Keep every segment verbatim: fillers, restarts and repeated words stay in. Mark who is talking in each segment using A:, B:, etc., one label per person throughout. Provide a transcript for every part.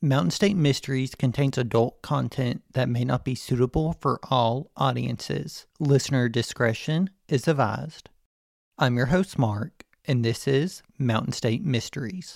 A: Mountain State Mysteries contains adult content that may not be suitable for all audiences. Listener discretion is advised. I'm your host, Mark, and this is Mountain State Mysteries.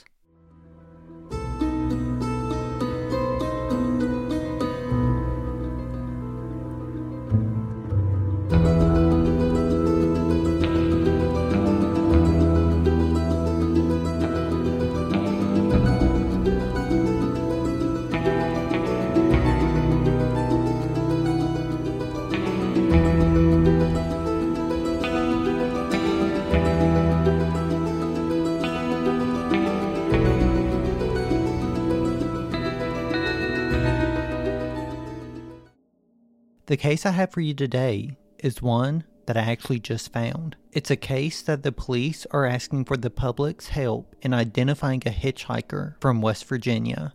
A: The case I have for you today is one that I actually just found. It's a case that the police are asking for the public's help in identifying a hitchhiker from West Virginia.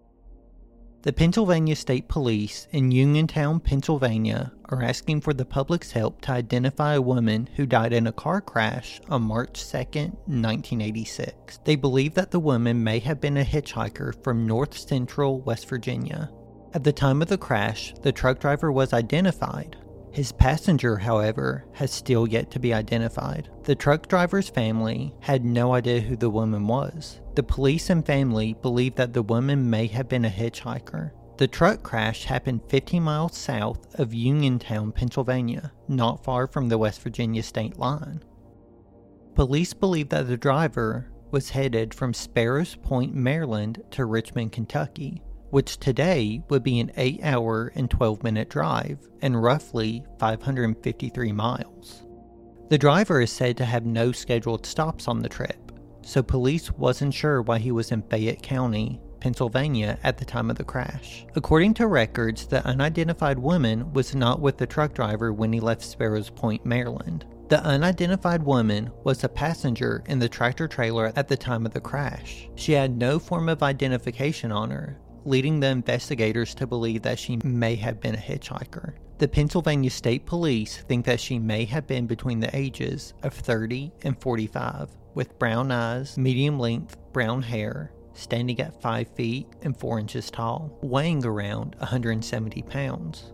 A: The Pennsylvania State Police in Uniontown, Pennsylvania are asking for the public's help to identify a woman who died in a car crash on March second, nineteen eighty-six. They believe that the woman may have been a hitchhiker from north central West Virginia. At the time of the crash, the truck driver was identified. His passenger, however, has still yet to be identified. The truck driver's family had no idea who the woman was. The police and family believe that the woman may have been a hitchhiker. The truck crash happened fifteen miles south of Uniontown, Pennsylvania, not far from the West Virginia state line. Police believe that the driver was headed from Sparrows Point, Maryland to Richmond, Kentucky, which today would be an eight hour and twelve minute drive and roughly five hundred fifty-three miles. The driver is said to have no scheduled stops on the trip, so police wasn't sure why he was in Fayette County, Pennsylvania at the time of the crash. According to records, the unidentified woman was not with the truck driver when he left Sparrows Point, Maryland. The unidentified woman was a passenger in the tractor trailer at the time of the crash. She had no form of identification on her, leading the investigators to believe that she may have been a hitchhiker. The Pennsylvania State Police think that she may have been between the ages of thirty and forty-five, with brown eyes, medium-length brown hair, standing at five feet and four inches tall, weighing around one hundred seventy pounds.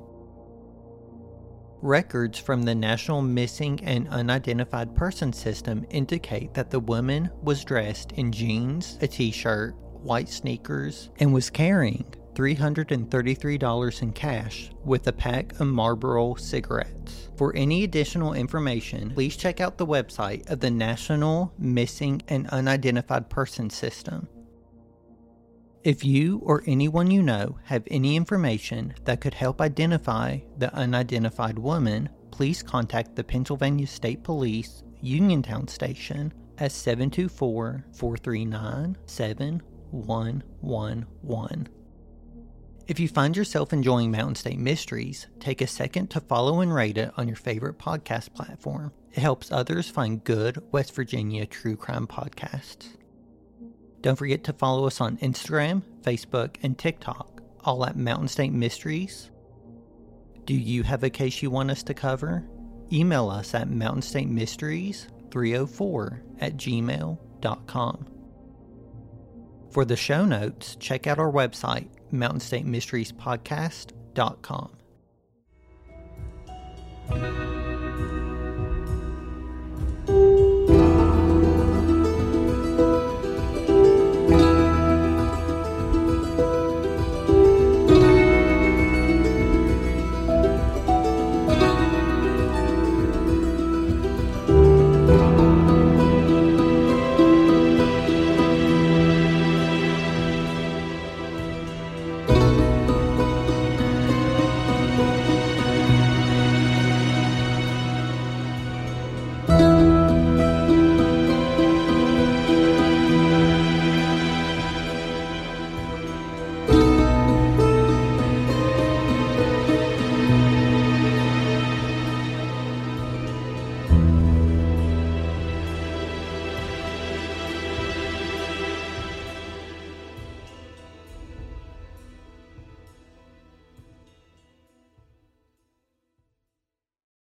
A: Records from the National Missing and Unidentified Person System indicate that the woman was dressed in jeans, a t-shirt, white sneakers, and was carrying three hundred thirty-three dollars in cash with a pack of Marlboro cigarettes. For any additional information, please check out the website of the National Missing and Unidentified Person System. If you or anyone you know have any information that could help identify the unidentified woman, please contact the Pennsylvania State Police Uniontown Station at seven two four, four three nine, seven one one one. If you find yourself enjoying Mountain State Mysteries, take a second to follow and rate it on your favorite podcast platform. It helps others find good West Virginia true crime podcasts. Don't forget to follow us on Instagram, Facebook, and TikTok, all at Mountain State Mysteries. Do you have a case you want us to cover? Email us at mountain state mysteries three oh four at gmail dot com. For the show notes, check out our website, mountain state mysteries podcast dot com.